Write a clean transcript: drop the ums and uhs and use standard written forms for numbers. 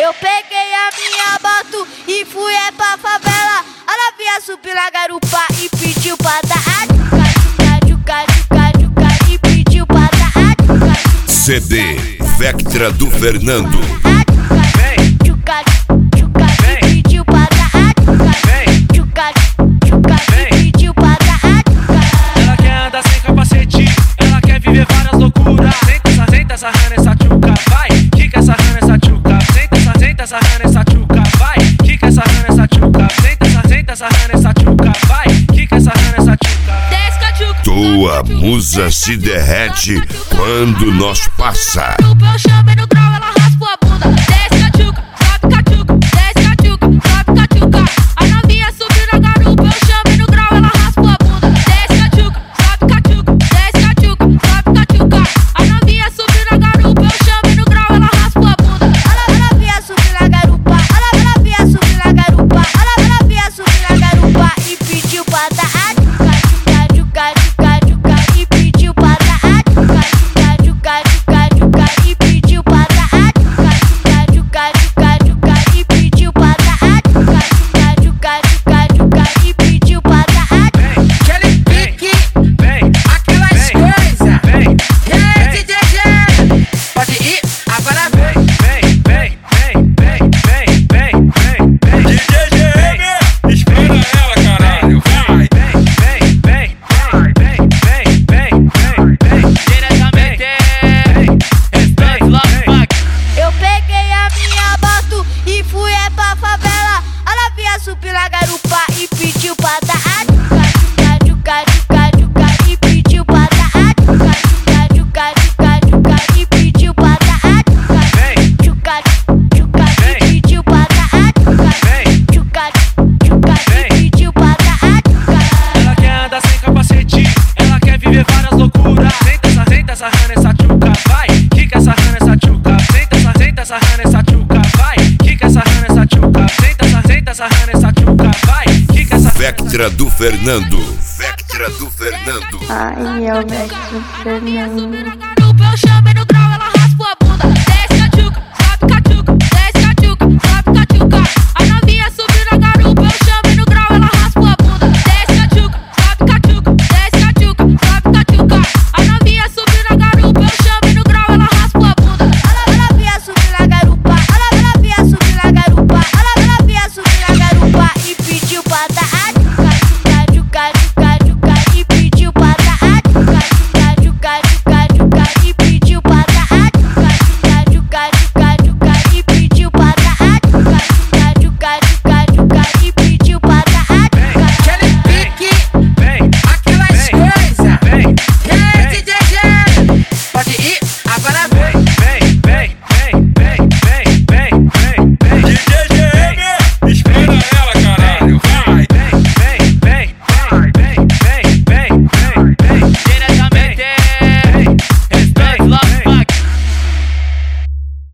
Eu peguei a minha moto e fui pra favela. A novinha subiu na garupa e pediu pra dar e pediu pra dar CD Vectra do Fernando. Pediu pra dar pediu pra dar. Ela quer andar sem capacete, ela quer viver várias loucuras. Senta essa rana, essa tchuca, vai. Quica essa rana, essa tchuca. Senta essa rana, essa tchuca, vai. Quica essa rana, essa tchuca. Senta essa rana, essa tchuca, vai. Quica essa rana, essa tchuca. Tua musa se derrete quando nós passa. Eu chamo no grau, ela raspa a bunda. Desce cachuca, sobe cachuca, desce cachuca, sobe cachuca. A novinha subiu na garupa, eu chamo no grau, ela raspa a bunda. Desce cachuca, sobe cachuca, desce cachuca, sobe cachuca. A novinha subiu na garupa, eu chamo no grau, ela raspa a bunda. A novinha subiu na garupa, a novinha subiu na garupa, a novinha subiu na garupa e pediu pra dar e pediu pra dar e pediu pra dar e pediu pra dar e pediu pra dar. Aquele pique, aquelas coisas. E aí, DJ, pode ir, agora vem. DJ, espera ela, caralho, vai. Diretamente, Eu peguei a minha moto e fui pra favela. A novinha subiu na garupa e pediu pra dar e pediu pra dar e pediu pra dar e pediu pra dar e pediu pra dar. ela quer andar sem capacete, ela quer viver várias loucuras. Senta essa rana, essa tchuca, vai. Quica essa rana, essa tchuca. Senta essa rana, essa tchuca, vai. Quica essa rana, essa tchuca. Senta essa rana, essa tchuca, vai. Quica essa Vectra do Fernando. Vectra do Fernando. Ai, é o Vectra do Fernando. Eu chamo no grau, ela